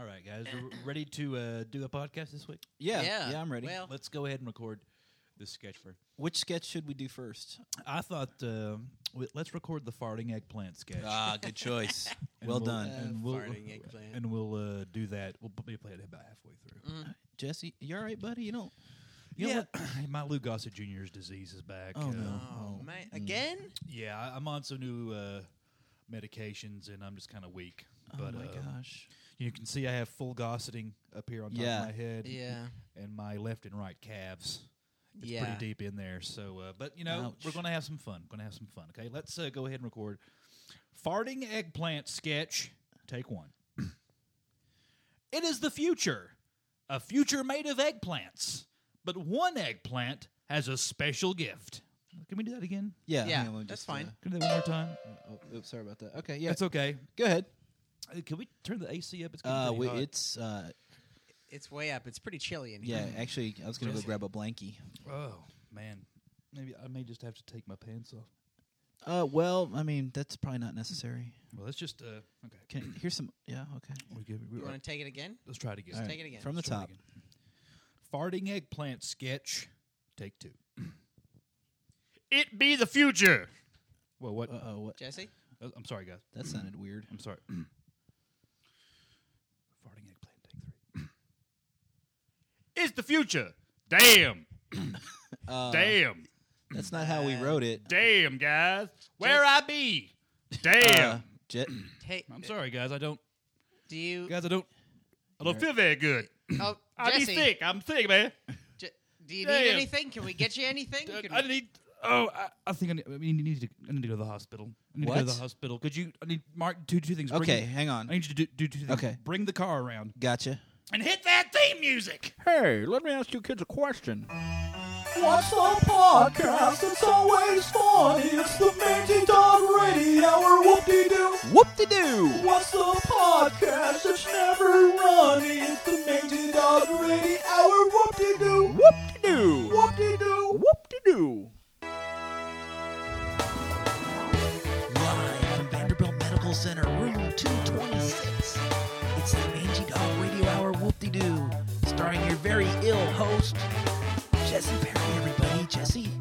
All right, guys. Ready to do a podcast this week? Yeah, I'm ready. Well, Let's go ahead and record this sketch first. Which sketch should we do first? I thought let's record the farting eggplant sketch. Good choice. And well we'll- done. and we'll- farting eggplant. And we'll do that. We'll maybe play it about halfway through. Jesse, you all right, buddy? You know Yeah, my Lou Gossett Jr.'s disease is back. Oh, no. Oh, man. Again? Yeah, I'm on some new medications, and I'm just kind of weak. But oh my gosh. you can see I have full gosseting up here on top Yeah. of my head, Yeah. and my left and right calves. It's Yeah. pretty deep in there. So, but Ouch. we're gonna have some fun. Okay, let's go ahead and record farting eggplant sketch. Take one. It is the future, a future made of eggplants. But one eggplant has a special gift. Can we do that again? Yeah, Yeah, hang on, let me that's just, fine. Can we do that one more time? Oops, sorry about that. Okay, yeah. That's okay. Go ahead. Can we turn the AC up? It's getting pretty hot. It's It's way up. It's pretty chilly in here. yeah. Actually, I was gonna go Jesse. grab a blankie. Oh man, maybe I may just have to take my pants off. Well, I mean that's probably not necessary. Well, let's just okay. Here's some. Yeah, okay. We good? You want to take it again? Let's try it again. All right, take it again. from the Let's try it top. again. Farting eggplant sketch. Take two. It be the future. Well, what? What? Jesse? I'm sorry, guys. That sounded weird. I'm sorry. Farting eggplant. Take three. It's the future. Damn. Damn. That's not how we wrote it. Damn, guys. Where I be? Damn. Hey, I'm sorry, guys. I don't do you... feel very good. Oh, I be Jesse, sick. I'm sick, man. do you Damn. need anything? Can we get you anything? Can I we- need. Oh, I think I need to go to the hospital. I need to go to What? the hospital. Could you? I need Mark two things. Okay, hang I on. need you to do two things. Okay. Bring the car around Gotcha. and hit that theme music. Hey, let me ask you kids a question. What's the podcast that's always funny? It's the Mangy Dog Radio Hour, whoop-de-doo. Whoop-de-doo. What's the podcast that's never running? It's the Mangy Dog Radio Hour, whoop-de-doo. Whoop-de-doo. Whoop-de-doo. Whoop-de-doo. Live from Vanderbilt Medical Center, room 226. It's the Mangy Dog Radio Hour Whoop-de-Doo, starring your very ill host, Jesse Perry, everybody. Jesse.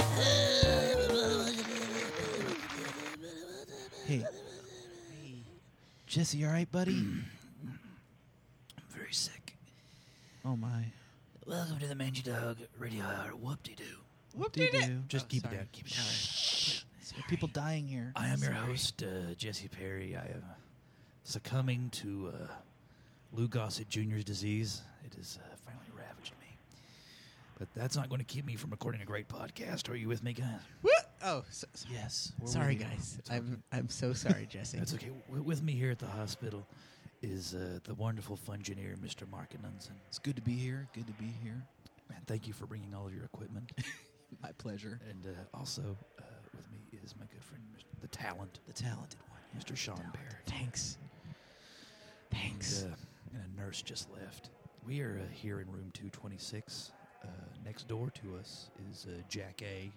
Hey. Jesse, you all right, buddy? I'm very sick. Oh my. Welcome to the Mangy Dog Radio Hour Whoop-de-Doo. Whoop-de-doo. Just keep sorry. it down. Keep it down. There are people dying here. I am your host, Jesse Perry. I am succumbing to Lou Gossett Jr.'s disease. It has finally ravaged me. But that's not going to keep me from recording a great podcast. Are you with me, guys? What? Oh, Yes. we're sorry, with you. guys. I'm so sorry, Jesse. That's okay. With me here at the hospital is the wonderful fungineer, Mr. Mark Anunsen. It's good to be here. Good to be here. And thank you for bringing all of your equipment. My pleasure. And also with me is my good friend, the talent, The talented one. Mr. Sean Barrett. Thanks. Thanks. And a nurse just left. We are here in room 226. Next door to us is Jack A.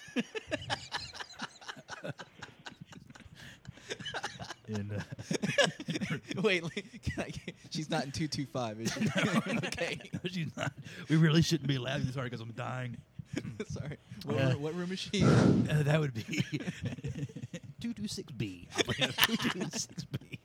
And Wait, she's not in 225, is she? Okay. she's not. We really shouldn't be laughing. Sorry, because I'm dying. Sorry. What room is she in? That would be 226B. 226B.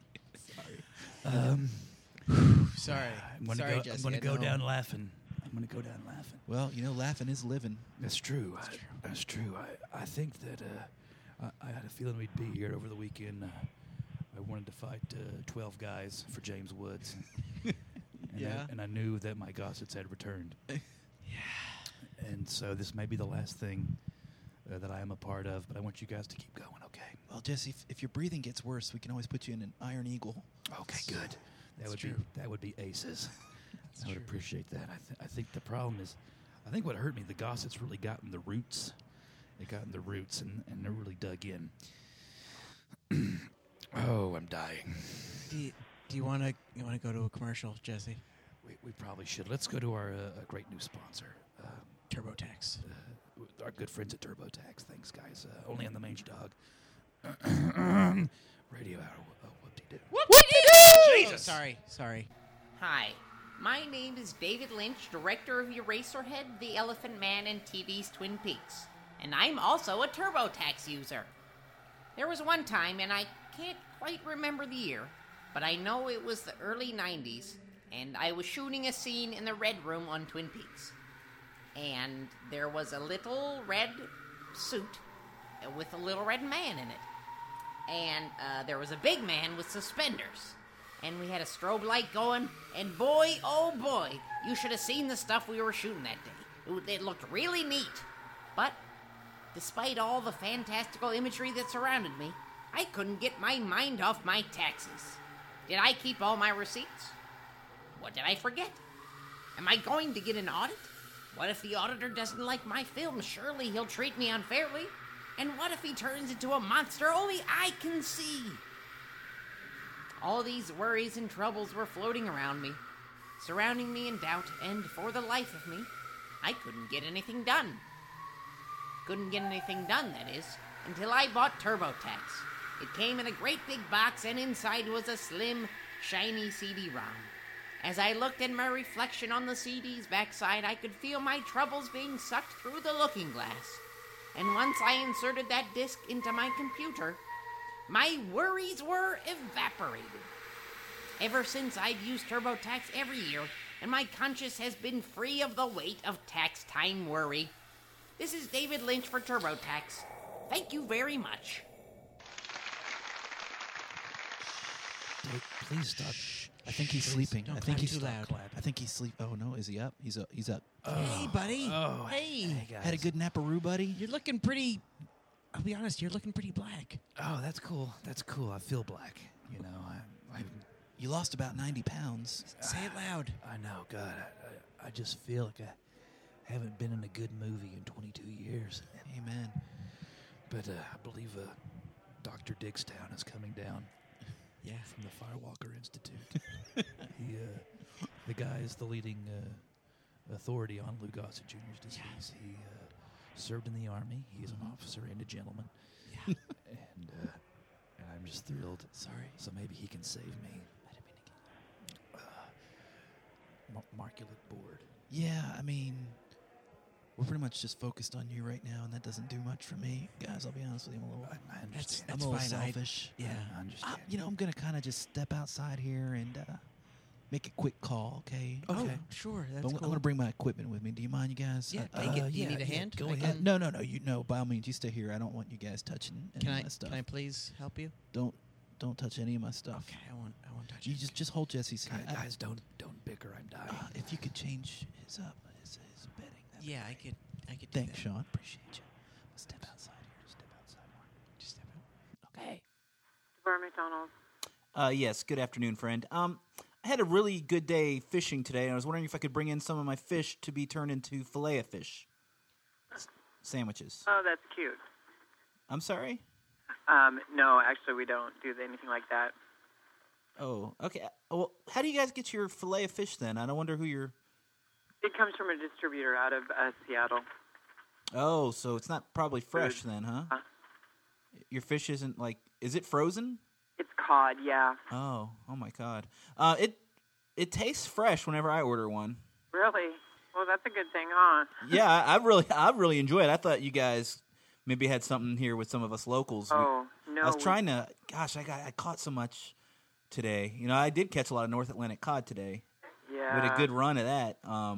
Sorry. I'm going Sorry, to Jesse. go I know. down laughing. I'm going to go down laughing. Well, laughing is living. That's true. That's true. I think that I had a feeling we'd be here over the weekend. I wanted to fight 12 guys for James Woods. And I knew that my Gossets had returned. And so this may be the last thing that I am a part of, but I want you guys to keep going, okay? Well, Jesse, if your breathing gets worse, we can always put you in an Iron Eagle. Okay, good. That would be aces. I would true. appreciate that. I think the problem is, I think what hurt me, the Gossets really got in the roots. They got in the roots and they really dug in. Oh, I'm dying. Do you want to go to a commercial, Jesse? We probably should. Let's go to our great new sponsor, TurboTax. our good friends at TurboTax. Thanks, guys. Only on the Mangy Dog Radio Hour. Whoop-de-doo. Whoop-de-doo! Jesus. Sorry. Hi, my name is David Lynch, director of Eraserhead, The Elephant Man, and TV's Twin Peaks. And I'm also a TurboTax user. There was one time, and I can't quite remember the year, but I know it was the early 90s, and I was shooting a scene in the Red Room on Twin Peaks. And there was a little red suit with a little red man in it. And there was a big man with suspenders. And we had a strobe light going, and boy, oh boy, you should have seen the stuff we were shooting that day. It looked really neat. But, despite all the fantastical imagery that surrounded me, I couldn't get my mind off my taxes. Did I keep all my receipts? What did I forget? Am I going to get an audit? What if the auditor doesn't like my film? Surely he'll treat me unfairly. And what if he turns into a monster only I can see? All these worries and troubles were floating around me, surrounding me in doubt, and for the life of me, I couldn't get anything done. Couldn't get anything done, that is, until I bought TurboTax. It came in a great big box, and inside was a slim, shiny CD-ROM. As I looked at my reflection on the CD's backside, I could feel my troubles being sucked through the looking glass. And once I inserted that disc into my computer, my worries were evaporated. Ever since I've used TurboTax every year, and my conscience has been free of the weight of tax time worry. This is David Lynch for TurboTax. Thank you very much. Dave, please stop. I think he's sleeping. Don't I think clap he's too loud. I think he's sleep. Oh no, is he up? He's up. He's up. Hey, buddy. Oh, hey. guys. Had a good naparoo, buddy. You're looking pretty. I'll be honest. You're looking pretty black. Oh, that's cool. That's cool. I feel black. You know, You lost about 90 pounds. Say it loud. I know. God, I just feel like I haven't been in a good movie in 22 years. Amen. But I believe Dr. Digstown is coming down. Yeah. From the Firewalker Institute. The guy is the leading authority on Lou Gossett Jr.'s disease. He served in the Army. He is an officer and a gentleman. Yeah. and I'm just thrilled. Sorry. So maybe he can save me. I didn't mean to get Mark, you look bored. Yeah, I mean, we're pretty much just focused on you right now, and that doesn't do much for me. Guys, I'll be honest with you, I'm a little, I understand. I'm a little fine. selfish. Yeah. I understand. I'm going to kind of just step outside here and make a quick call, okay? Oh, sure. That's But cool. I'm going to bring my equipment with me. Do you mind, you guys? Yeah, do you need a hand? Go I ahead. can- No, no. By all means, you stay here. I don't want you guys touching any Can of I? my stuff. Can I please help you? Don't touch any of my stuff. Okay, I won't touch You it. just hold Jesse's hand. Guys, don't bicker. I'm dying. If you could change his bedding. that'd be Yeah, I great. could. Do Thanks, that. Sean. Appreciate you. Step outside here. Step outside, Mark. Just step out. Okay. Bar McDonald's. Yes, good afternoon, friend. I had a really good day fishing today, and I was wondering if I could bring in some of my fish to be turned into Filet-O-Fish sandwiches. Oh, that's cute. I'm sorry? No, actually, we don't do anything like that. Oh, okay. Well, how do you guys get your Filet-O-Fish then? I don't wonder who you're... It comes from a distributor out of Seattle. Oh, so it's not probably fresh then, huh? Your fish isn't like... Is it frozen? It's cod, yeah. Oh my God. It tastes fresh whenever I order one. Really? Well, that's a good thing, huh? Yeah, I really enjoy it. I thought you guys maybe had something here with some of us locals. Oh, no. I was trying to. Gosh, I caught so much today. You know, I did catch a lot of North Atlantic cod today. Yeah. We had a good run of that.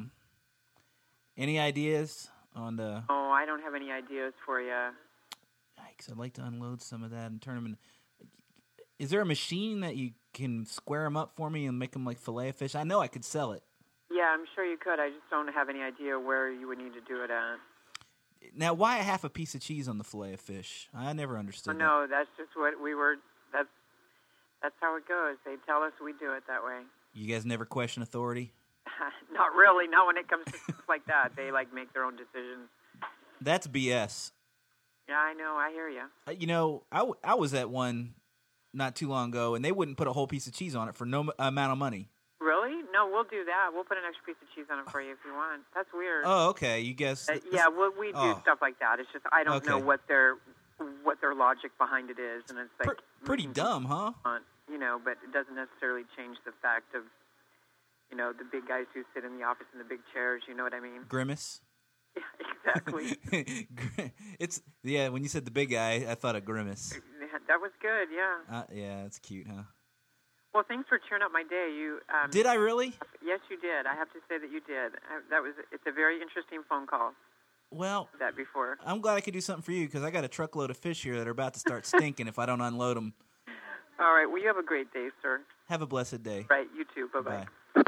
Any ideas on the? Oh, I don't have any ideas for you. Yikes! I'd like to unload some of that and turn them in. Is there a machine that you can square them up for me and make them like Filet-O-Fish? I know I could sell it. Yeah, I'm sure you could. I just don't have any idea where you would need to do it at. Now, why a half a piece of cheese on the Filet-O-Fish? I never understood Oh, no, that's just what we were. That's how it goes. They tell us we do it that way. You guys never question authority? Not really. Not when it comes to stuff like that. They make their own decisions. That's BS. Yeah, I know. I hear you. You know, I was at one not too long ago, and they wouldn't put a whole piece of cheese on it for no amount of money. Really? No, we'll do that. We'll put an extra piece of cheese on it for you if you want. That's weird. Oh, okay. You guess? Yeah, well, we do stuff like that. It's just I don't know Okay. what their logic behind it is, and it's like Pretty dumb, huh? But it doesn't necessarily change the fact of You know, the big guys who sit in the office in the big chairs. You know what I mean? Grimace. Yeah, exactly. When you said the big guy, I thought of Grimace. That was good. Yeah. Yeah, that's cute, huh? Well, thanks for cheering up my day. You did I really? Yes, you did. I have to say that you did. It's a very interesting phone call. Well, that before. I'm glad I could do something for you because I got a truckload of fish here that are about to start stinking if I don't unload them. All right. Well, you have a great day, sir. Have a blessed day. Right. You too. Bye-bye. Bye.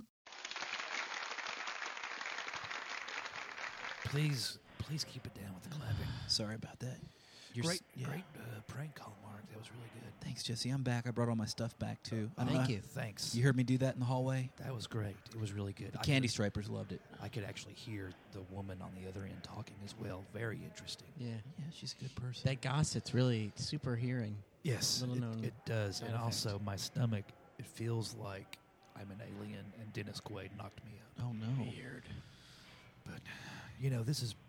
Please keep it down with the clapping. Sorry about that. Great prank call, Mark. That was really good. Thanks, Jesse. I'm back. I brought all my stuff back, too. Thank you. Thanks. You heard me do that in the hallway? That was great. It was really good. The Candy Stripers loved it. I could actually hear the woman on the other end talking as well. Very interesting. Yeah. Yeah, she's a good person. That gossip's really super hearing. Yes, Little known it does. side And effect. also, my stomach, it feels like I'm an alien, and Dennis Quaid knocked me out. Oh, no. Weird. But, this is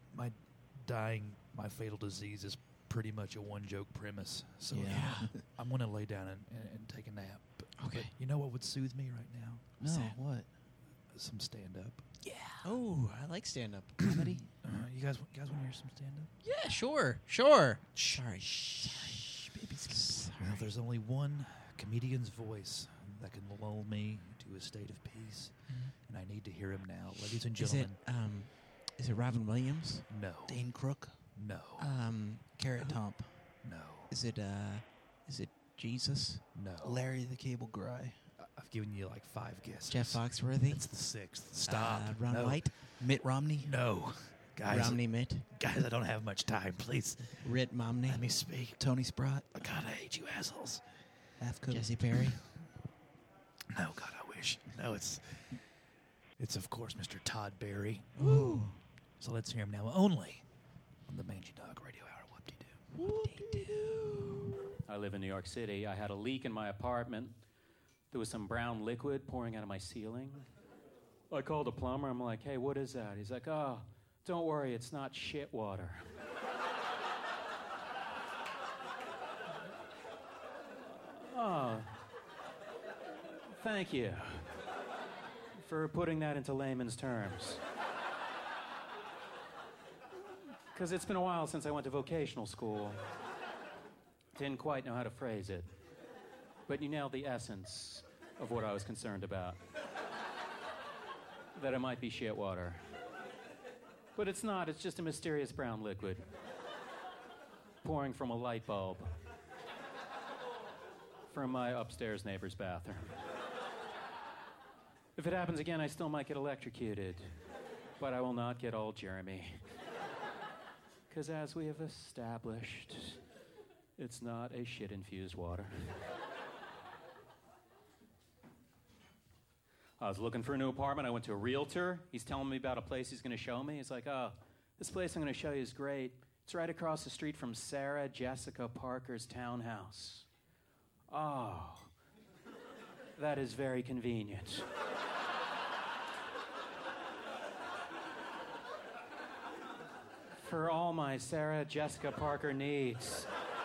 my fatal disease is pretty much a one-joke premise. So I'm going to lay down and take a nap. But you know what would soothe me right now? No, what? Some stand-up. Yeah. Oh, I like stand-up comedy. You guys want to hear some stand-up? Yeah, sure. Sorry. Baby. Well, there's only one comedian's voice that can lull me to a state of peace, and I need to hear him now. Ladies and gentlemen. Is it Robin Williams? No. Dane Crook? No. Carrot Top? No. Is it Jesus? No. Larry the Cable Guy? I've given you like 5 guesses. Jeff Foxworthy? It's the 6th. Stop. Ron No. White? Mitt Romney? No. Guys, Romney Mitt? Guys, I don't have much time. Please. Rit Momney? Let me speak. Tony Sprott? God, I hate you assholes. Half Cook? Jesse Perry? No, God, I wish. No, it's of course Mr. Todd Barry. Ooh. So let's hear him now only on the Mangy Dog Radio Hour. Whoop-de-doo. I live in New York City. I had a leak in my apartment. There was some brown liquid pouring out of my ceiling. I called a plumber. I'm like, hey, what is that? He's like, oh, don't worry, it's not shit water. Oh, thank you for putting that into layman's terms. Because it's been a while since I went to vocational school. Didn't quite know how to phrase it. But you nailed the essence of what I was concerned about. That it might be shit water. But it's not, it's just a mysterious brown liquid. Pouring from a light bulb. From my upstairs neighbor's bathroom. If it happens again, I still might get electrocuted. But I will not get old Jeremy. Because as we have established, it's not a shit-infused water. I was looking for a new apartment. I went to a realtor. He's telling me about a place he's going to show me. He's like, oh, this place I'm going to show you is great. It's right across the street from Sarah Jessica Parker's townhouse. Oh, that is very convenient. For all my Sarah Jessica Parker needs.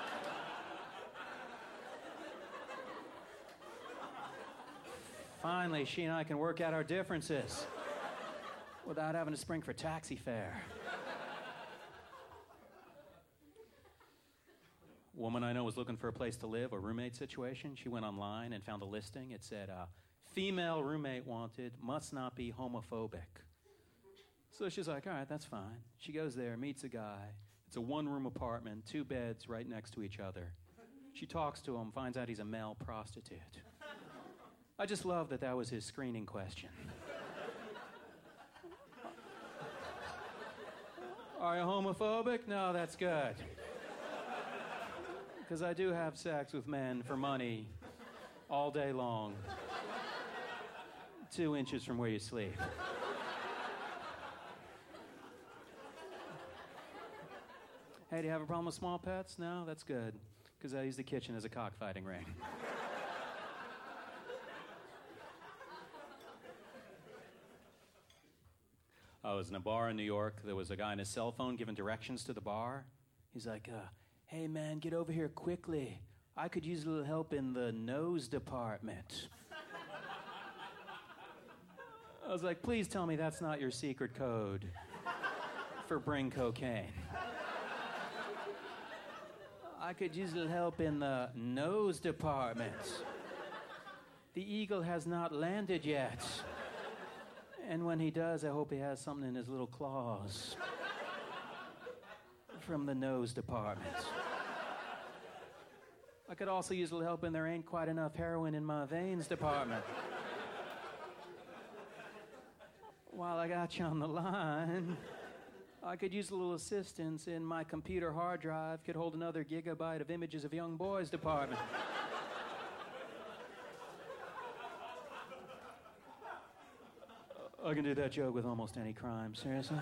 Finally, she and I can work out our differences without having to spring for taxi fare. Woman I know was looking for a place to live, a roommate situation. She went online and found a listing. It said, female roommate wanted, must not be homophobic. So she's like, all right, that's fine. She goes there, meets a guy. It's a one-room apartment, 2 beds right next to each other. She talks to him, finds out he's a male prostitute. I just love that that was his screening question. Are you homophobic? No, that's good. Because I do have sex with men for money all day long. 2 inches from where you sleep. Hey, do you have a problem with small pets? No, that's good. Because I use the kitchen as a cockfighting ring. I was in a bar in New York. There was a guy on his cell phone giving directions to the bar. He's like, hey, man, get over here quickly. I could use a little help in the nose department. I was like, please tell me that's not your secret code for bring cocaine. I could use a little help in the nose department. The eagle has not landed yet. And when he does, I hope he has something in his little claws. From the nose department. I could also use a little help in there ain't quite enough heroin in my veins department. While I got you on the line, I could use a little assistance in my computer hard drive could hold another gigabyte of images of young boys department. I can do that joke with almost any crime, seriously.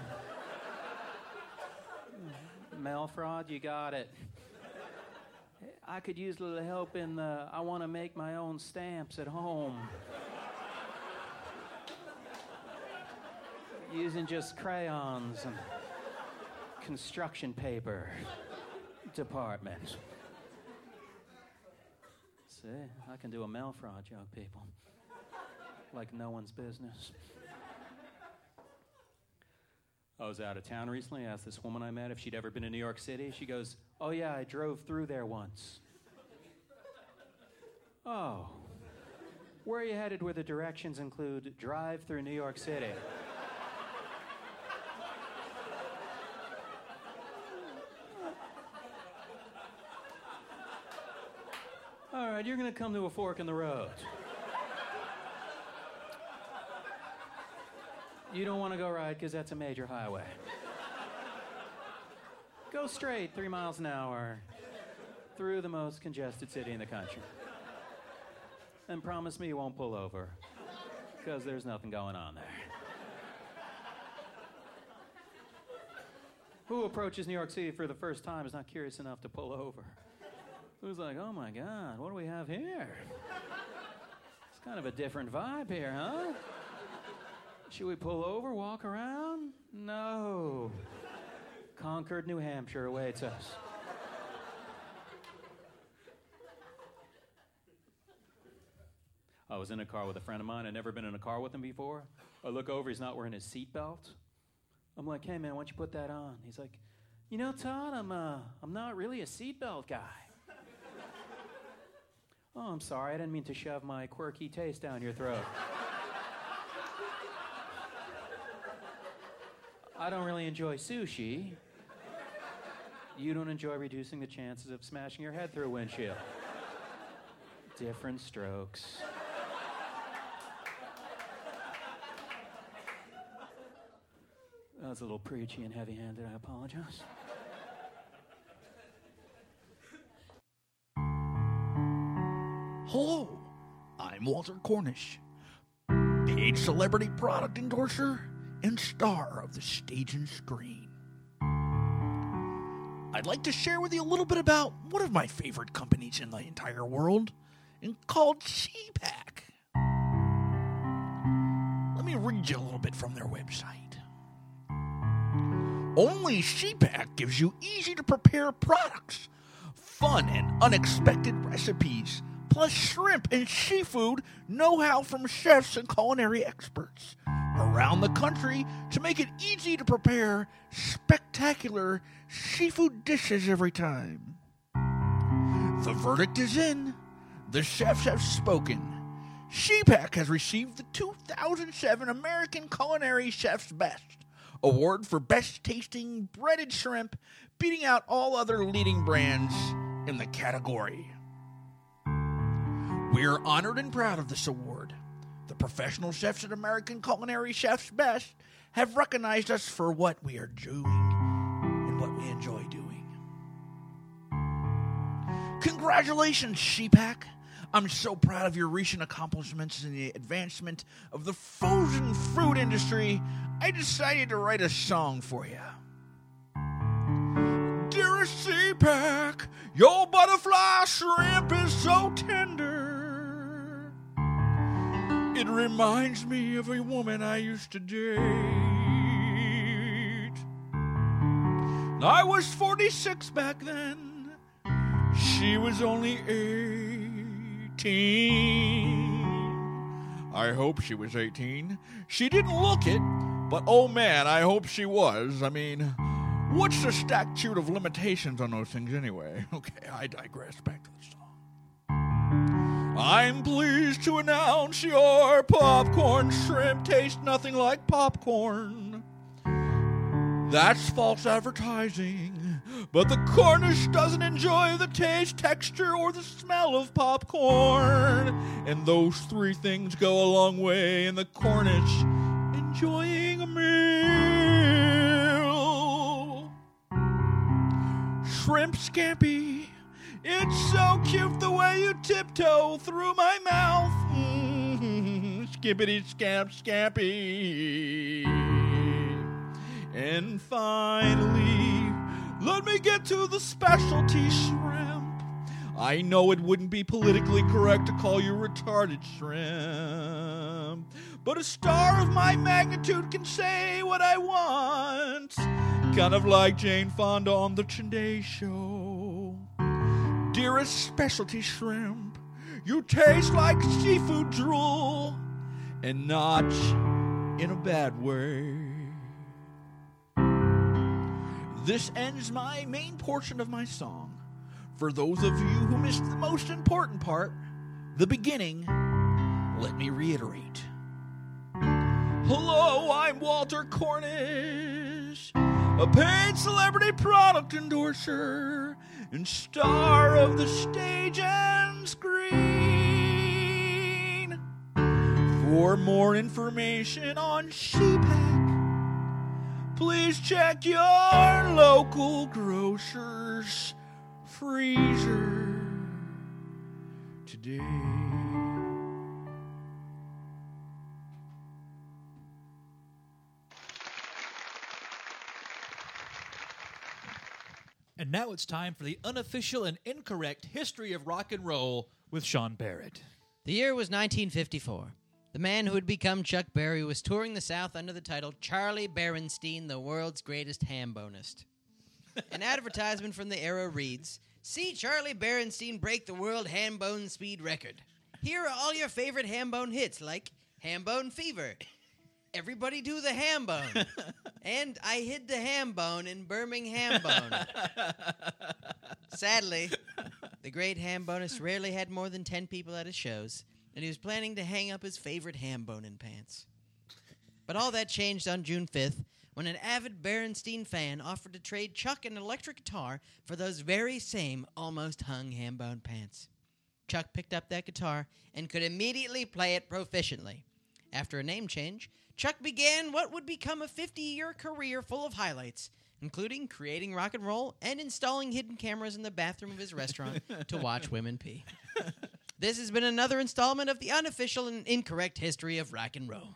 Mail fraud, you got it. I could use a little help in the I want to make my own stamps at home. Using just crayons and construction paper department. See, I can do a mail fraud joke, people. Like no one's business. I was out of town recently. I asked this woman I met if she'd ever been in New York City. She goes, oh yeah, I drove through there once. Oh. Where are you headed where the directions include drive through New York City? All right, you're going to come to a fork in the road. You don't want to go right because that's a major highway. Go straight 3 miles an hour through the most congested city in the country. And promise me you won't pull over because there's nothing going on there. Who approaches New York City for the first time is not curious enough to pull over? Who's like, oh my God, what do we have here? It's kind of a different vibe here, huh? Should we pull over, walk around? No. Concord, New Hampshire awaits us. I was in a car with a friend of mine. I'd never been in a car with him before. I look over, he's not wearing his seatbelt. I'm like, hey man, why don't you put that on? He's like, you know, Todd, I'm not really a seatbelt guy. Oh, I'm sorry, I didn't mean to shove my quirky taste down your throat. I don't really enjoy sushi. You don't enjoy reducing the chances of smashing your head through a windshield. Different strokes. That was a little preachy and heavy-handed. I apologize. Hello, I'm Walter Cornish, paid celebrity product endorser and star of the stage and screen. I'd like to share with you a little bit about one of my favorite companies in the entire world, and called CPAC. Let me read you a little bit from their website. Only CPAC gives you easy-to-prepare products, fun and unexpected recipes, plus shrimp and seafood know-how from chefs and culinary experts around the country to make it easy to prepare spectacular seafood dishes every time. The verdict is in. The chefs have spoken. CPAC has received the 2007 American Culinary Chef's Best Award for Best Tasting Breaded Shrimp, beating out all other leading brands in the category. We are honored and proud of this award. The professional chefs at American Culinary Chef's Best have recognized us for what we are doing and what we enjoy doing. Congratulations, CPAC! I'm so proud of your recent accomplishments in the advancement of the frozen fruit industry, I decided to write a song for you. Dearest CPAC, your butterfly shrimp is so tender. It reminds me of a woman I used to date. I was 46 back then. She was only 18. I hope she was 18. She didn't look it, but oh man, I hope she was. I mean, what's the statute of limitations on those things anyway? Okay, I digress. Back to the song. I'm pleased to announce your popcorn shrimp taste nothing like popcorn. That's false advertising, but the Cornish doesn't enjoy the taste, texture, or the smell of popcorn. And those three things go a long way in the Cornish enjoying a meal. Shrimp scampi, it's so cute the way you tiptoe through my mouth. Skippity scamp scampi. And finally, let me get to the specialty shrimp. I know it wouldn't be politically correct to call you retarded shrimp, but a star of my magnitude can say what I want. Kind of like Jane Fonda on The Today Show. Dearest specialty shrimp, you taste like seafood drool, and not in a bad way. This ends my main portion of my song. For those of you who missed the most important part, the beginning, let me reiterate. Hello, I'm Walter Cornish, a paid celebrity product endorser and star of the stage and screen. For more information on Sheepack, please check your local grocer's freezer today. And now it's time for the unofficial and incorrect history of rock and roll with Sean Barrett. The year was 1954. The man who had become Chuck Berry was touring the South under the title Charlie Berenstein, the world's greatest ham-bonist. An advertisement from the era reads, "See Charlie Berenstein break the world ham bone speed record. Here are all your favorite ham bone hits, like Ham Bone Fever, Everybody Do the Ham Bone, and I Hid the Ham Bone in Birmingham Bone." Sadly, the great ham bonist rarely had more than 10 people at his shows, and he was planning to hang up his favorite ham bone in pants. But all that changed on June 5th, when an avid Berenstein fan offered to trade Chuck an electric guitar for those very same almost hung ham bone pants. Chuck picked up that guitar and could immediately play it proficiently. After a name change, Chuck began what would become a 50-year career full of highlights, including creating rock and roll and installing hidden cameras in the bathroom of his restaurant to watch women pee. This has been another installment of the unofficial and incorrect history of rock and roll.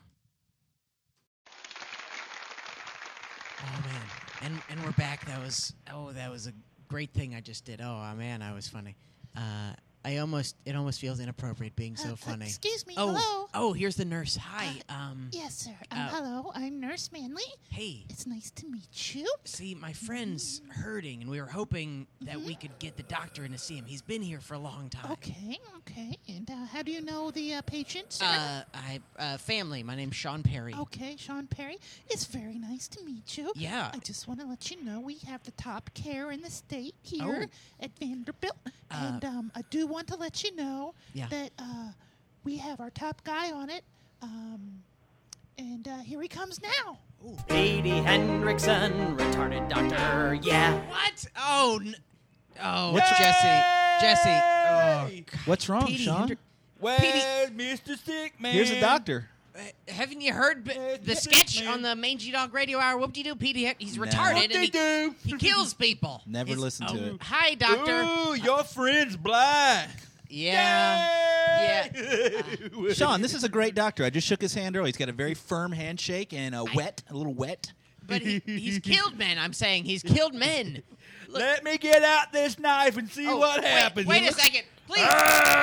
Oh, man. And we're back. That was a great thing I just did. Oh, man, I was funny. It almost feels inappropriate being so funny. Excuse me, oh, hello? Oh, here's the nurse. Hi. Yes, sir. Hello, I'm Nurse Manley. Hey. It's nice to meet you. See, my friend's hurting, and we were hoping that we could get the doctor in to see him. He's been here for a long time. Okay. And how do you know the patient, sir? Family. My name's Sean Perry. Okay, Sean Perry. It's very nice to meet you. Yeah. I just want to let you know we have the top care in the state here at Vanderbilt. And I do want to let you know that we have our top guy on it. And here he comes now. Petey Hendrickson, retarded doctor, yeah. What? What's Jesse? Oh, what's wrong, Petey Sean? Where's Mr. Sick Man? Here's a doctor. Haven't you heard the sketch on the Mangy Dog Radio Hour? Whoop-de-doo, Petey. He's retarded and he kills people. Never listen to it. Hi, doctor. Ooh, your friend's black. Yeah. Sean, this is a great doctor. I just shook his hand earlier. He's got a very firm handshake and a little wet. But he's killed men, I'm saying. He's killed men. Look. Let me get out this knife and see what happens. Wait a second. Please. No.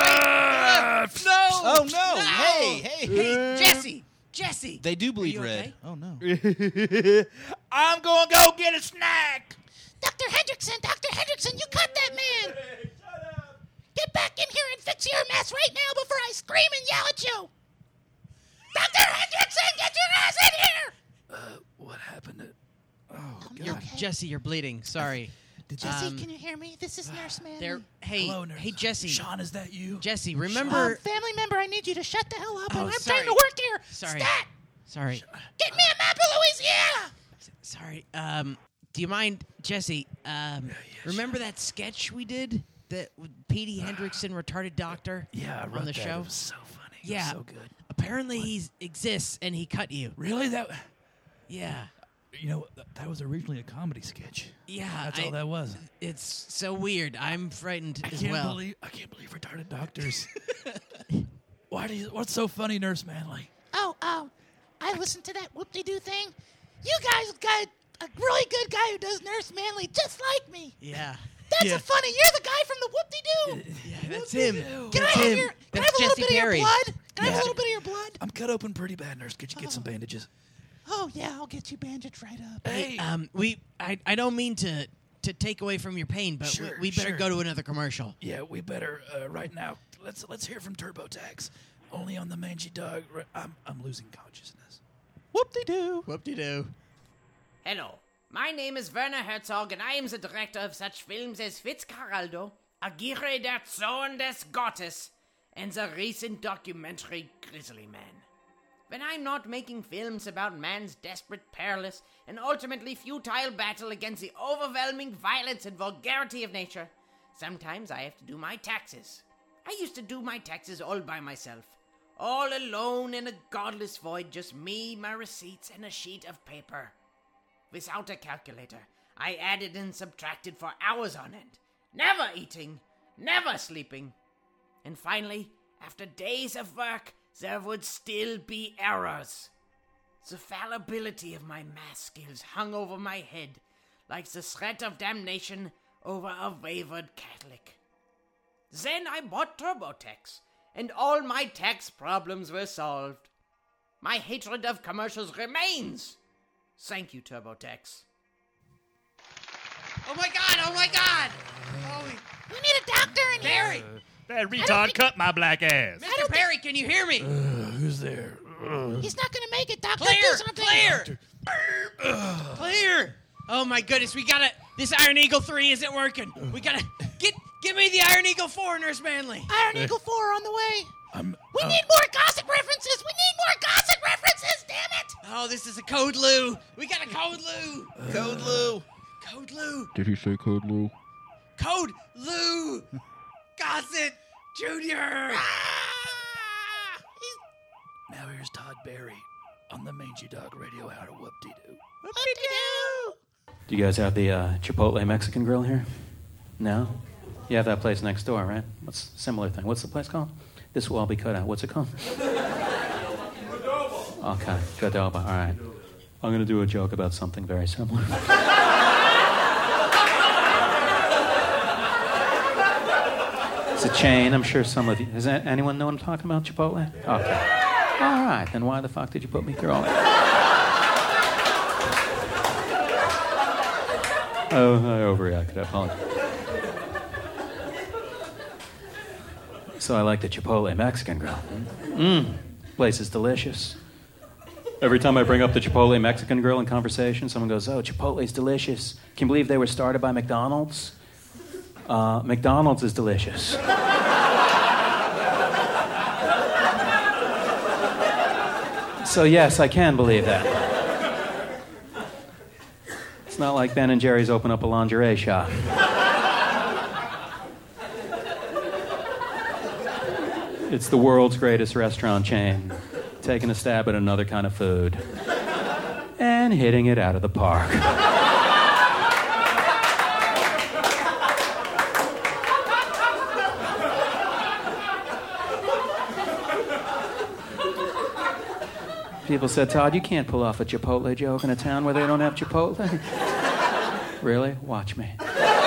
Oh, no. Hey. Jesse. They do bleed red. Okay? Oh, no. I'm going to go get a snack. Dr. Hendrickson, you cut that man. Get back in here and fix your mess right now before I scream and yell at you. Jesse, you're bleeding. Sorry. Jesse, can you hear me? This is Nurse Manley. Hello, Nurse. Hey, Jesse. Sean, is that you? Jesse, remember... family member, I need you to shut the hell up. Oh, I'm sorry. trying to work here. Sorry. Stat! Sorry. Get me a map of Louisiana! Sorry. Do you mind, Jesse, remember that sketch we did? That with Petey Hendrickson, retarded doctor? Yeah, I wrote on the that. show? It was so funny. It Yeah. was so good. Apparently he exists, and he cut you. Really? Yeah. You know, that was originally a comedy sketch. Yeah. That's all that was. It's so weird. I'm frightened I as can't well. believe retarded doctors. What's so funny, Nurse Manley? I listened to that whoop-de-doo thing. You guys got a really good guy who does Nurse Manley just like me. Yeah. That's a funny. You're the guy from the whoop-de-doo. Yeah, that's him. Can I That's have him. your? Can I That's have a little Jesse bit Perry. of your blood? Can I have a little bit of your blood? I'm cut open pretty bad, Nurse. Could you get some bandages? Oh yeah, I'll get you bandaged right up. Hey, I don't mean to take away from your pain, but Sure, we better sure. go to another commercial. Yeah, we better right now. Let's hear from TurboTax. Only on the Mangy Dog. I'm losing consciousness. Whoop-de-doo. Whoop-de-doo. Hello, my name is Werner Herzog, and I am the director of such films as Fitzcarraldo, Aguirre der Zorn des Gottes, and the recent documentary Grizzly Man. When I'm not making films about man's desperate, perilous, and ultimately futile battle against the overwhelming violence and vulgarity of nature, sometimes I have to do my taxes. I used to do my taxes all by myself. All alone in a godless void, just me, my receipts, and a sheet of paper. Without a calculator, I added and subtracted for hours on end, never eating, never sleeping. And finally, after days of work, there would still be errors. The fallibility of my math skills hung over my head like the threat of damnation over a wayward Catholic. Then I bought TurboTax, and all my tax problems were solved. My hatred of commercials remains. Thank you, TurboTax. Oh my God! Oh my God! We need a doctor in Barry! here. That retard cut my black ass. Mr. Perry, can you hear me? Who's there? He's not gonna make it, doctor. Clear! Do something. Clear! Clear! Oh my goodness, we gotta. This Iron Eagle 3 isn't working. We gotta give me the Iron Eagle 4, Nurse Manley. Iron Eagle 4 on the way. We need more gossip references. We need more gossip references. Damn it! Oh, this is a Code Lou. We got a Code Lou. Code Lou. Code Lou. Did he say Code Lou? Code Lou. Gossip Junior. Now here's Todd Barry on the Mangy Dog Radio Hour. Whoop-de-doo. Whoop-de-doo. Do you guys have the Chipotle Mexican grill here? No? You have that place next door, right? What's a similar thing? What's the place called? This will all be cut out. What's it called? Okay, Godoba. All right. I'm going to do a joke about something very similar. It's a chain. I'm sure some of you... Does anyone know what I'm talking about, Chipotle? Okay. All right. Then why the fuck did you put me through all that? Oh, I overreacted. I apologize. So I like the Chipotle Mexican grill. Place is delicious. Every time I bring up the Chipotle Mexican grill in conversation, someone goes, "Oh, Chipotle's delicious. Can you believe they were started by McDonald's? McDonald's is delicious." So yes, I can believe that. It's not like Ben and Jerry's open up a lingerie shop. It's the world's greatest restaurant chain, taking a stab at another kind of food and hitting it out of the park. People said, "Todd, you can't pull off a Chipotle joke in a town where they don't have Chipotle." Really? Watch me.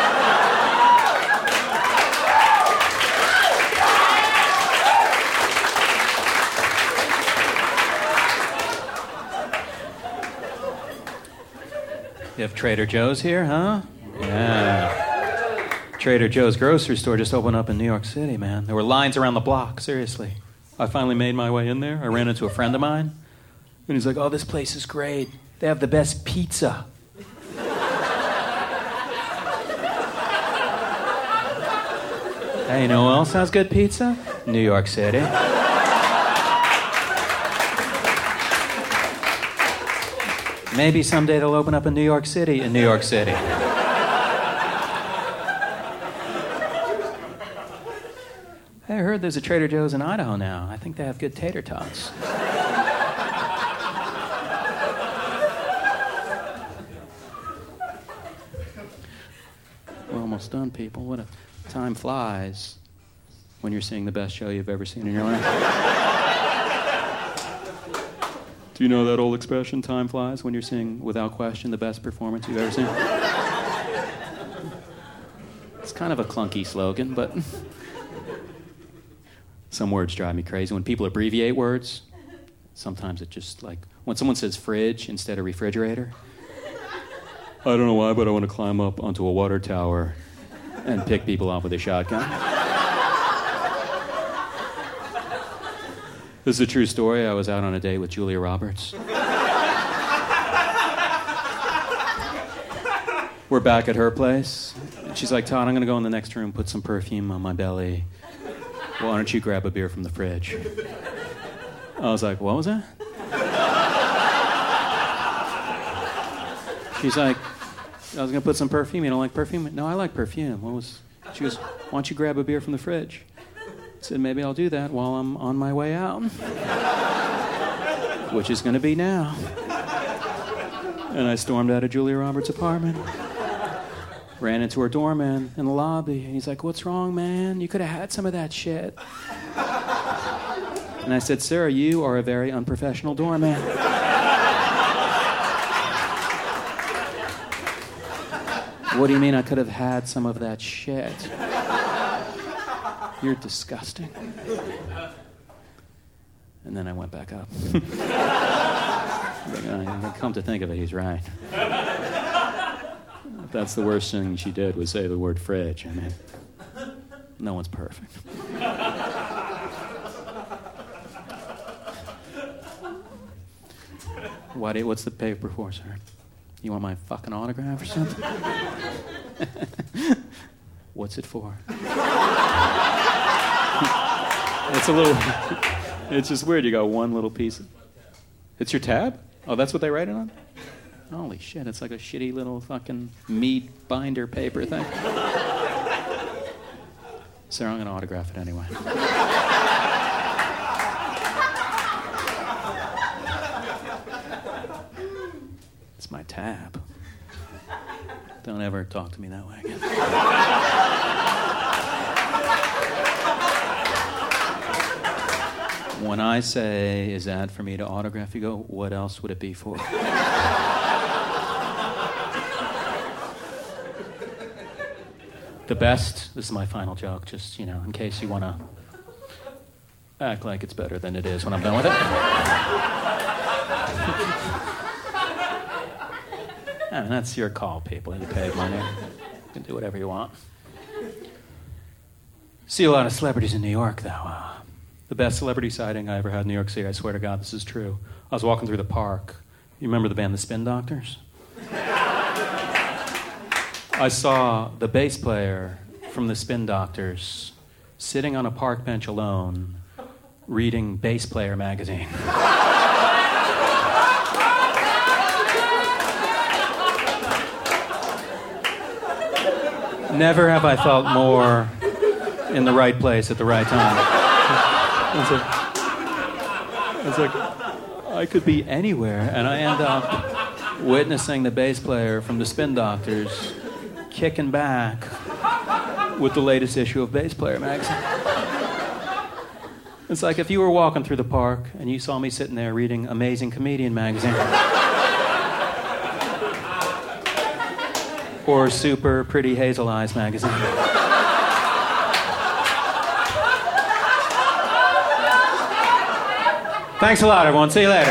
You have Trader Joe's here, huh? Yeah. Trader Joe's grocery store just opened up in New York City, man. There were lines around the block, seriously. I finally made my way in there. I ran into a friend of mine. And he's like, "Oh, this place is great. They have the best pizza." Hey, you know who else has good pizza? New York City. Maybe someday they'll open up a New York City in New York City. Hey, I heard there's a Trader Joe's in Idaho now. I think they have good tater tots. We're almost done, people. What a time flies when you're seeing the best show you've ever seen in your life. Do you know that old expression, time flies, when you're seeing, without question, the best performance you've ever seen? It's kind of a clunky slogan, but some words drive me crazy. When people abbreviate words, sometimes it just like, when someone says fridge instead of refrigerator, I don't know why, but I want to climb up onto a water tower and pick people off with a shotgun. This is a true story. I was out on a date with Julia Roberts. We're back at her place. She's like, Todd, I'm going to go in the next room, put some perfume on my belly. Why don't you grab a beer from the fridge? I was like, what was that? She's like, I was going to put some perfume. You don't like perfume? No, I like perfume. She goes, why don't you grab a beer from the fridge? I said, maybe I'll do that while I'm on my way out. Which is going to be now. And I stormed out of Julia Roberts' apartment. Ran into her doorman in the lobby. And he's like, what's wrong, man? You could have had some of that shit. And I said, sir, you are a very unprofessional doorman. What do you mean I could have had some of that shit? You're disgusting. And then I went back up. Come to think of it, he's right. That's the worst thing she did, was say the word fridge. I mean, no one's perfect. What's the paper for, sir? You want my fucking autograph or something? What's it for? It's just weird. You got one little piece. It's your tab? Oh, that's what they write it on? Holy shit, it's like a shitty little fucking meat binder paper thing. Sir, I'm going to autograph it anyway. It's my tab. Don't ever talk to me that way again. When I say, is that for me to autograph, you go, what else would it be for? The best, this is my final joke, just, in case you want to act like it's better than it is when I'm done with it. I mean, that's your call, people. You paid money. You can do whatever you want. See a lot of celebrities in New York, though. The best celebrity sighting I ever had in New York City, I swear to God, this is true. I was walking through the park. You remember the band The Spin Doctors? I saw the bass player from The Spin Doctors sitting on a park bench alone, reading Bass Player magazine. Never have I felt more in the right place at the right time. It's like I could be anywhere, and I end up witnessing the bass player from the Spin Doctors kicking back with the latest issue of Bass Player magazine. It's like if you were walking through the park and you saw me sitting there reading Amazing Comedian magazine. Or Super Pretty Hazel Eyes magazine. Thanks a lot, everyone. See you later.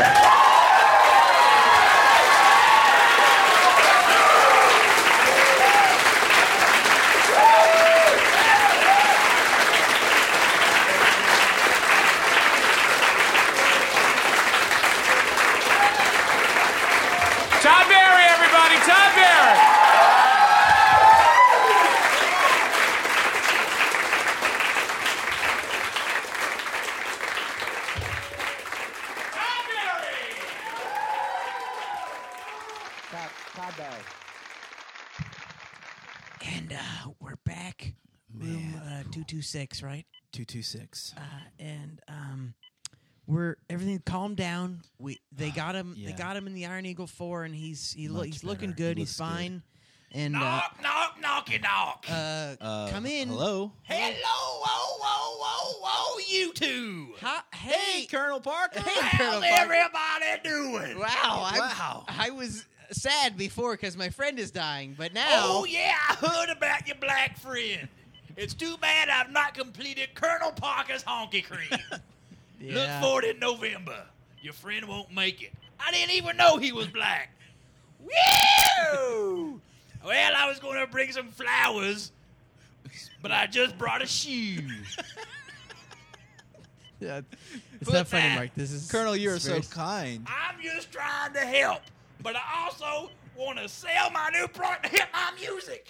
Todd Barry, everybody. Todd Barry. And we're back. Room 226, right? 226. And we're everything calmed down. They got him. Yeah. They got him in the Iron Eagle 4, and he's Much looking better. good. He He's looks good. fine. And Knock, knocky, knock. come in. Hello. Hello, whoa, you two. Hey, Colonel Parker. Hey, How's Colonel Parker. everybody doing? Wow. I was sad before because my friend is dying, but now. Oh, yeah, I heard about your black friend. It's too bad I've not completed Colonel Parker's honky cream. Yeah. Look for it in November. Your friend won't make it. I didn't even know he was black. Woo! Well, I was going to bring some flowers, but I just brought a shoe. Yeah, it's Put not funny, that- Mark. This is Colonel, you are it's so very- kind. I'm just trying to help, but I also want to sell my new product to hit my music.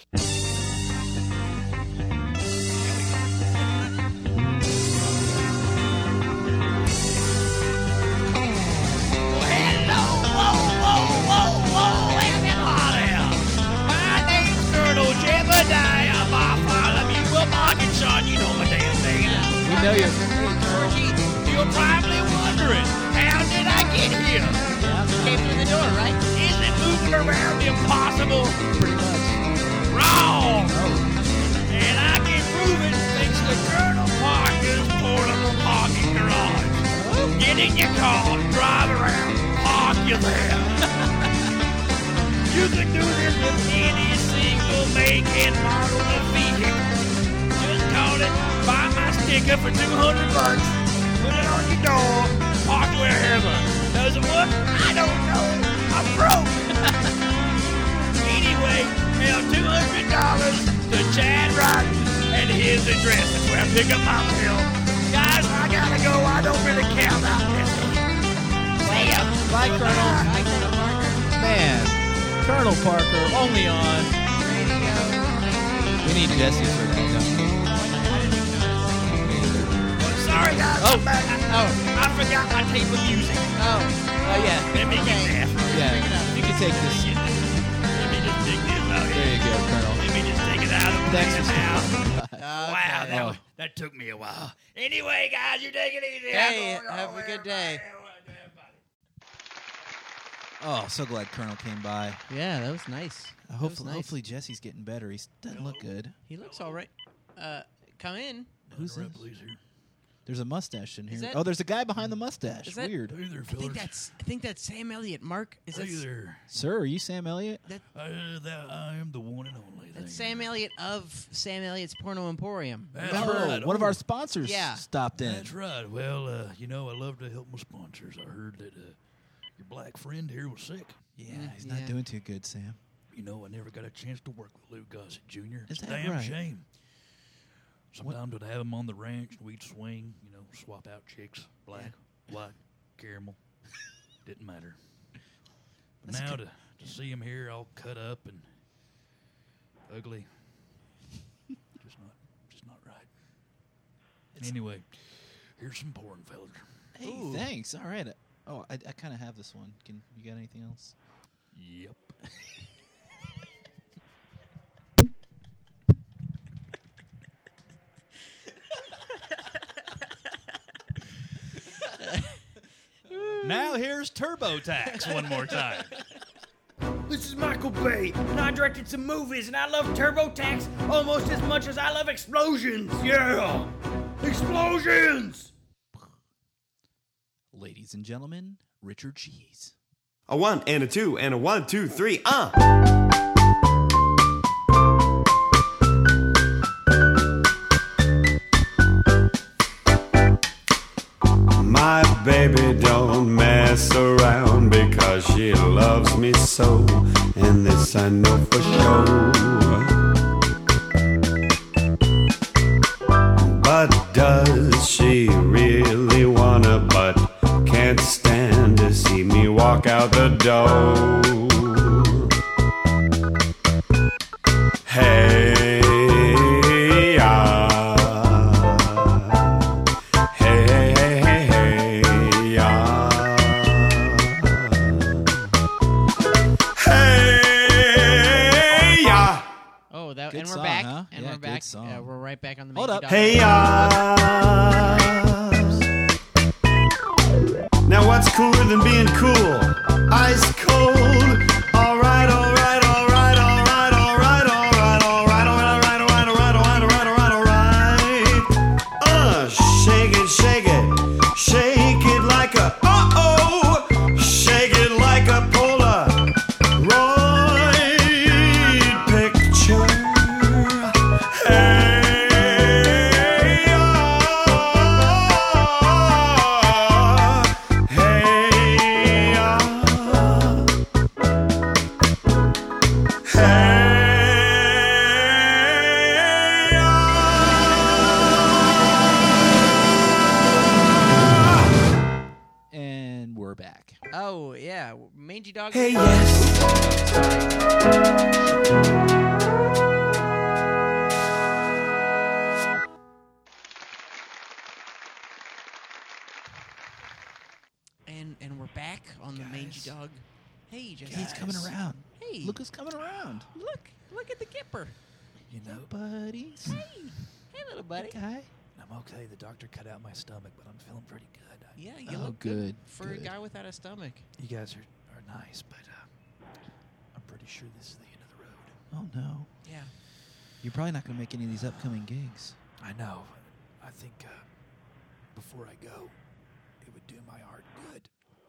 Whoa, everybody. My name's Colonel Jebediah Bartholomew. Well, Mark and Sean, you know my damn thing. We know you're. You're probably wondering, how did I get here? Came through the door, right? Isn't moving around impossible? Pretty much. Wrong! And I can prove it thanks to Colonel Parker's portable parking garage. Get in your car, drive around, park you there. You can do this with any single make and model of vehicle. Just call it, buy my sticker for $200. Put it on your door, park wherever. Does it work? I don't know. I'm broke. Anyway, mail $200 to Chad Rotten and his address. That's where I pick up my mail. Guys, I gotta go. I don't really care about this. See ya. Bye, Colonel. Man, Colonel Parker, only on. We need Jesse for that, don't we? Sorry, guys. Oh. I'm back. I forgot my tape of music. Oh, yeah. Let me get that. Yeah, you can take this. Let me just dig this out There you here. go, Colonel. Let me just take it out of the Thanks for now. Wow, Oh. that took me a while. Anyway, guys, you take it easy. Hey, I'm going have a good day. Oh, so glad Colonel came by. Yeah, that was nice. Hopefully, nice. hopefully Jesse's getting better. He doesn't look good. He looks all right. Come in. Who's this? There's a mustache in Is here. that- Oh, there's a guy behind the mustache. Is that- Weird. Hey there, I think that's Sam Elliott. Mark, is that Hey there. Sir, are you Sam Elliott? I am the one and only. that's Sam Elliott of Sam Elliott's Porno Emporium? That's Remember, right. one of our sponsors Yeah. stopped in. That's right. Well, I love to help my sponsors. I heard that your black friend here was sick. Yeah, he's not doing too good, Sam. I never got a chance to work with Lou Gossett Jr. Is It's a that damn right? shame. Sometimes I'd have him on the ranch and we'd swing, swap out chicks, black, white, caramel. Didn't matter. But That's now good. to see him here all cut up and ugly, just not right. Anyway, here's some porn, fellas. Hey, thanks. All right. Oh, I kind of have this one. You got anything else? Yep. Now here's TurboTax one more time. This is Michael Bay, and I directed some movies, and I love TurboTax almost as much as I love explosions. Yeah! Explosions! Ladies and gentlemen, Richard Cheese. A 1 and a 2 and a 1, 2, 3, My baby don't mess around because she loves me so, and this I know for sure. But does she really wanna, but can't stand to see me walk out the door? Hey, Hey, Yeah, And yeah, we're back. good song. We're right back on the Hold Mangy up. Dog. Hey, now what's cooler than being cool? Ice cold. All right, all right, all right, all right, all right, all right, all right, all right, all right, all right, all right, all right, all right, all right. Shake it, shake it, shake it like a shake it like a Polaroid picture. And we're back. Oh, yeah. Mangy Dog. Hey, yes. And we're back on the Mangy Dog. Hey, Jesse. He's coming around. Hey. Look who's coming around. Look at the Kipper. You know, buddies. Hey, little buddy. Guy. I'm okay. The doctor cut out my stomach, but I'm feeling pretty good. Yeah, you Oh, look good, for good. a guy without a stomach. You guys are nice, but I'm pretty sure this is the end of the road. Oh, no. Yeah. You're probably not going to make any of these upcoming gigs. I know. I think before I go, it would do my heart good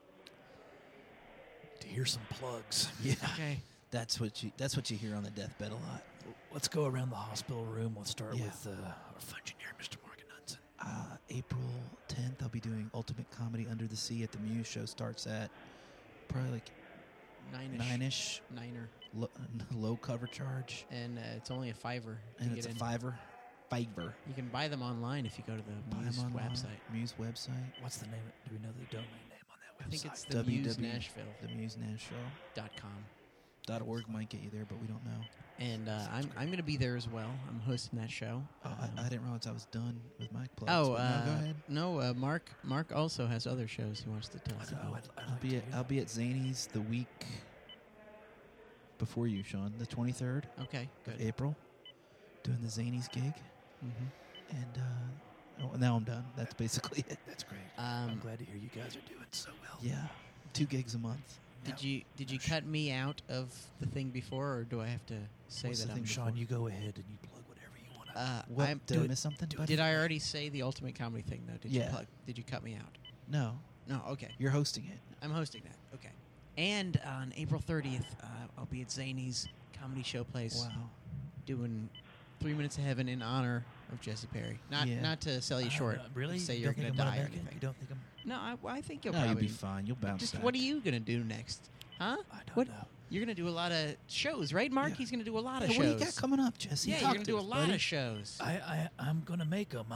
to hear some plugs. Yeah. Okay. That's what you hear on the deathbed a lot. Let's go around the hospital room. Let's start Yeah. with our Fungineer, Mr. Morgan Hudson. April 10th, I'll be doing Ultimate Comedy Under the Sea at the Muse. Show starts at probably like Nine-ish. 9-ish. Niner. Low cover charge. And it's only a $5 to And get it's a in. $5. You can buy them online if you go to the Buy Muse 'em online. website. Muse website. What's the name? Do we know the domain name on that website? I think it's the Muse Nashville. TheMuseNashville.com. .org might get you there, but we don't know. And I'm going to be there as well. I'm hosting that show. Oh, I didn't realize I was done with my plugs. Oh, but no, go ahead. no. Mark also has other shows he wants to talk about. I'll be at Zany's the week before you, Sean, the 23rd. Okay, of good. April, doing the Zany's gig. Mhm. And now I'm done. That's basically it. That's great. I'm glad to hear you guys are doing so well. Yeah, 2 gigs a month. Did you cut me out of the thing before, or do I have to say What's that the I'm thing, Sean? You go ahead and you plug whatever you want. Did I miss something? Did I already say the Ultimate Comedy thing though? Did you Yeah. plug? Did you cut me out? No. No. Okay. You're hosting it. I'm hosting that. Okay. And on April 30th, I'll be at Zany's Comedy Show Place. Wow. Doing 3 Minutes of Heaven in honor of Jesse Perry. Not to sell you short. Really? Say You you're don't going think to I'm die gonna or make it? anything. You don't think I'm? No, I think you'll No, probably you'll be fine. You'll bounce Just back. what are you going to do next? Huh? I don't know. You're going to do a lot of shows, right, Mark? He's going to do a lot of Yeah, shows. what do you got coming up, Jesse? Yeah, Talk you're going to to do a us, lot buddy. of shows. I'm gonna make them.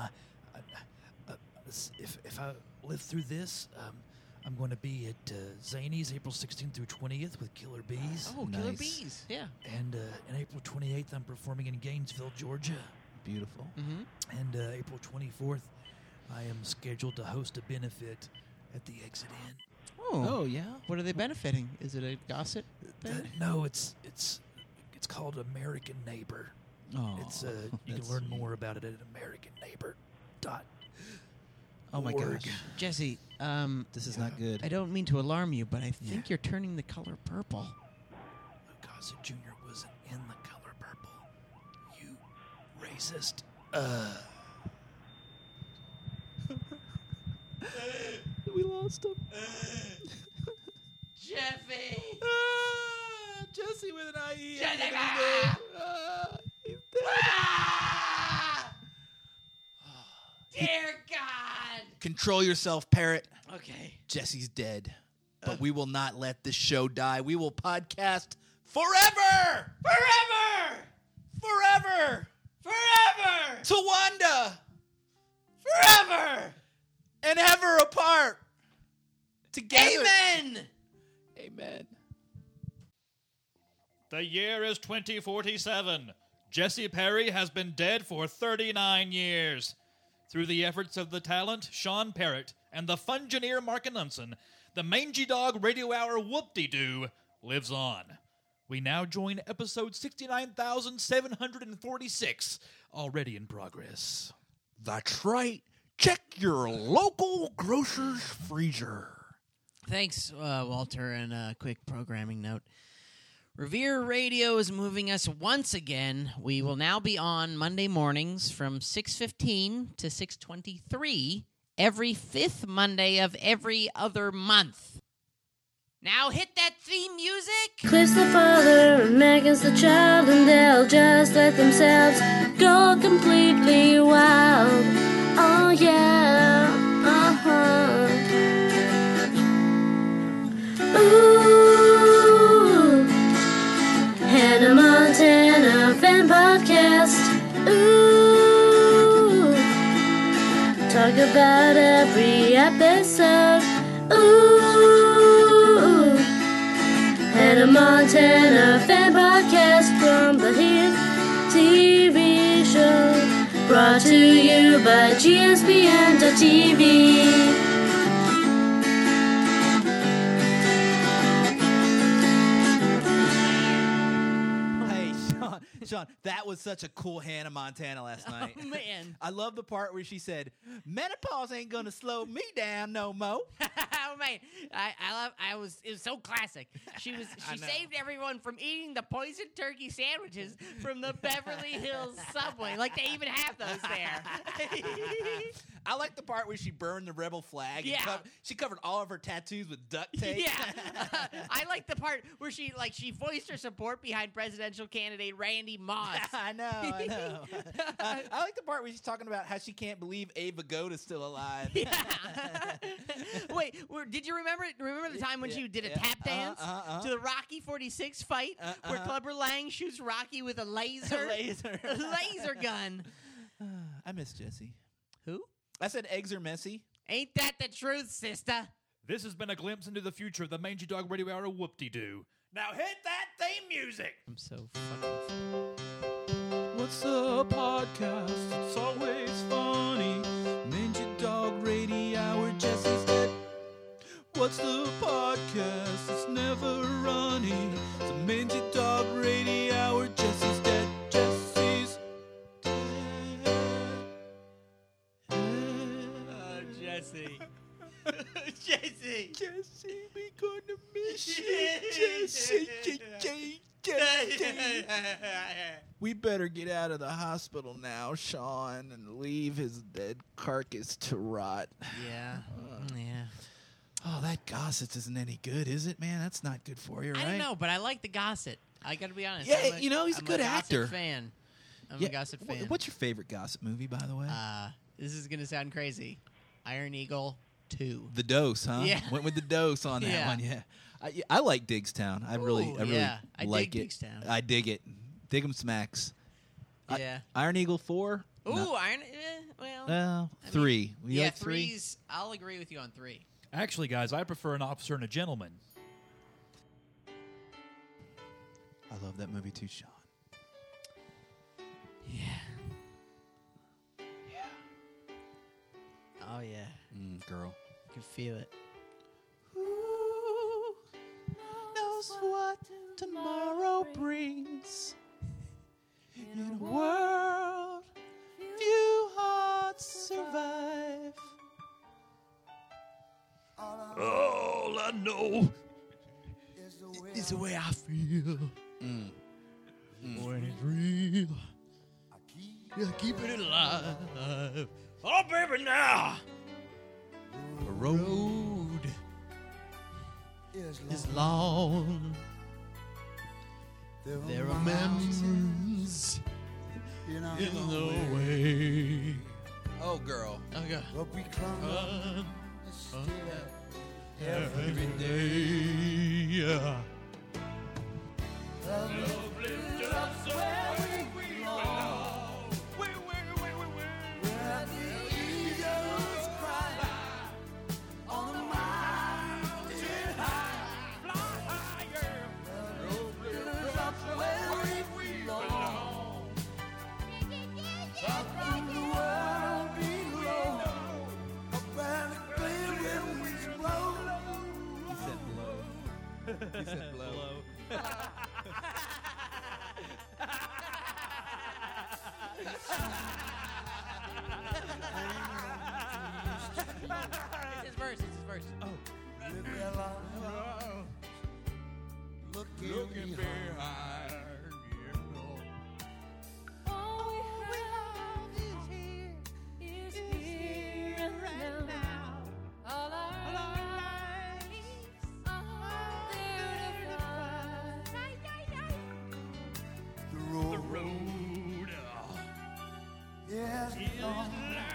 If I live through this, I'm going to be at Zany's April 16th through 20th with Killer Bees. Oh, Killer Bees, yeah. And in April 28th, I'm performing in Gainesville, Georgia. Beautiful. Mm-hmm. And April 24th, I am scheduled to host a benefit at the Exit Inn. Oh, yeah. What are they benefiting? Is it a gossip thing? No, it's called American Neighbor. Oh, It's you can that's learn sweet. more about it at AmericanNeighbor.org. Oh my gosh. Jesse, This is not good. I don't mean to alarm you, but I think you're turning the color purple. Lou Gossett Jr. wasn't in the color purple. You racist. We lost him. Jeffy! Jesse with an IE. Jessica! He's dead. Dear God! Control yourself, parrot. Okay. Jesse's dead. But we will not let this show die. We will podcast forever! Forever! Forever! Forever! Tawanda! Forever! And ever apart! Together! Amen! Amen. The year is 2047. Jesse Perry has been dead for 39 years. Through the efforts of the talent Sean Parrott and the Fungineer Mark Anunson, the Mangy Dog Radio Hour Whoop-De-Doo lives on. We now join episode 69,746, already in progress. That's right. Check your local grocer's freezer. Thanks, Walter, and a quick programming note. Revere Radio is moving us once again. We will now be on Monday mornings from 6:15 to 6:23 every fifth Monday of every other month. Now hit that theme music! Cliff's the father, and Megan's the child, and they'll just let themselves go completely wild. Oh yeah, uh-huh. Ooh, Hannah Montana Fan Podcast. Ooh, talk about every episode. Ooh, Hannah Montana Fan Podcast from the hit TV show. Brought to you by GSPN.TV. Sean, that was such a cool Hannah Montana last night. Oh, man. I love the part where she said, menopause ain't gonna slow me down no more. Oh man, it was so classic. She saved everyone from eating the poison turkey sandwiches from the Beverly Hills subway. Like they even have those there. I like the part where she burned the rebel flag. Yeah. And she covered all of her tattoos with duct tape. Yeah. I like the part where she voiced her support behind presidential candidate Randy Moss. I know. I like the part where she's talking about how she can't believe Ava Goat is still alive. Yeah. Wait, did you remember the time when she did a tap dance to the Rocky 46 fight where Clubber Lang shoots Rocky with a laser? A laser gun. I miss Jesse. Who? I said eggs are messy. Ain't that the truth, sister? This has been a glimpse into the future of the Mangy Dog Radio Hour whoop-de-doo. Now hit that theme music. I'm so fucking... What's the podcast? It's always funny. Mangy Dog Radio Hour, Jesse's dead. What's the podcast? It's never running. It's a Mangy Dog Radio Hour, Jesse's dead. Jesse's Jesse. Jesse, we gonna miss you. Jesse. We better get out of the hospital now, Sean, and leave his dead carcass to rot. Yeah. Yeah. Oh, that gossip isn't any good, is it, man? That's not good for you, right? I don't know, but I like the Gossett. I got to be honest. Yeah, he's a I'm good actor. Fan. I'm a Gossett fan. What's your favorite gossip movie, by the way? This is gonna sound crazy. Iron Eagle 2. The Dose, huh? Yeah. Went with the Dose on that one. Yeah. I like Diggstown. I really like dig it. Diggstown. I dig it. Dig 'em smacks. Yeah. Iron Eagle 4. Ooh, No. Iron. Well. 3. You Yeah, like 3? 3's. I'll agree with you on 3. Actually, guys, I prefer An Officer and a Gentleman. I love that movie too, Sean. Yeah. Oh yeah. Girl. You can feel it. Who knows what tomorrow brings? In a world few hearts survive. All I know is the way I feel. When it's real, I keep it alive. Oh, baby, now. The road is long. There are memories in the way. Oh, girl. Okay. But we clung Every day. Yeah. Love lifted us where we belong. Where the eagles cry on the mountain high. Fly higher. Love lifted us where we belong. Up in the world below. Up where the clear winds blow. He said blow. He said blow. It's his verse. It's his verse. Oh. Looking behind, you know. All we have is here and now. All our lives are there to find. The road. Yes, Lord.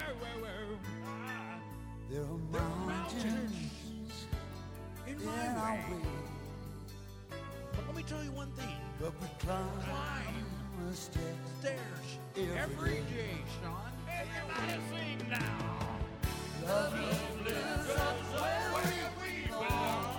There are mountains in our way. But let me tell you one thing. But we climb the stairs every day, Sean. Everybody sing now. Love lifts us where we belong.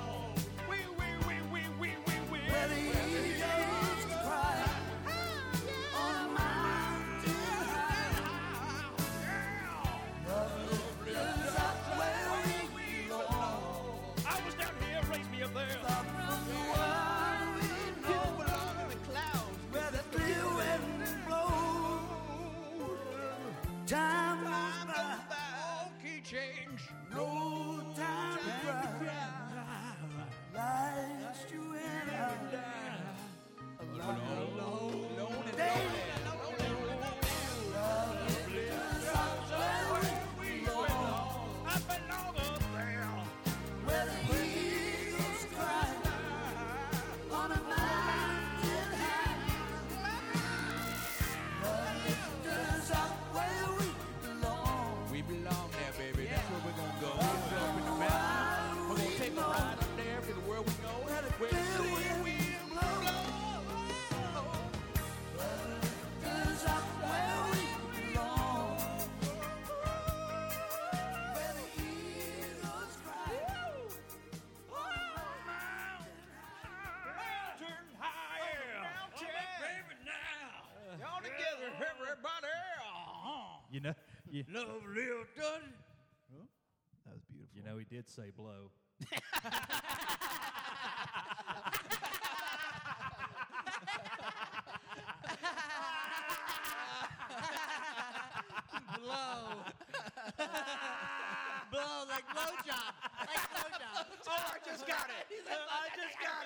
Where the eagles cry on a mountain high. Love lifts us where we belong. I was down here, raise me up there. From the world we know belong in the clouds where the clear wind blows. Time goes by, all can change. No time to cry. Life's true and alone day. Love lifts us where we belong. I belong up there. Where the eagles cry on a mountain high. Love lifts us where we belong. We belong there, baby. That's where we're gonna go. We're gonna go up in the mountains. We're gonna take a ride up there to the world we know. Where the wind blows. Lifts us where we belong. Where the eagles cry. Mountain high. Baby, now. Y'all together, everybody. You know, Love lived done. That was beautiful. You know, he did say blow. Blow. Blow like blowjob. Like blowjob. Oh, I just got it. I just got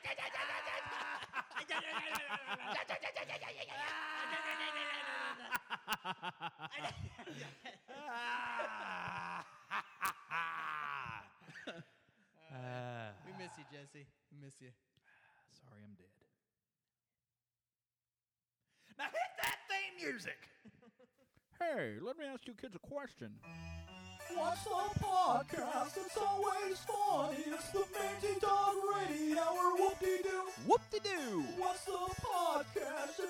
We miss you, Jesse. We miss you. Sorry, I'm dead. Now hit that theme music. Hey, let me ask you kids a question. What's the podcast? It's always fun. It's the Mangy Dog Radio Hour. Whoop-de-doo. Whoop-de-doo. What's the podcast?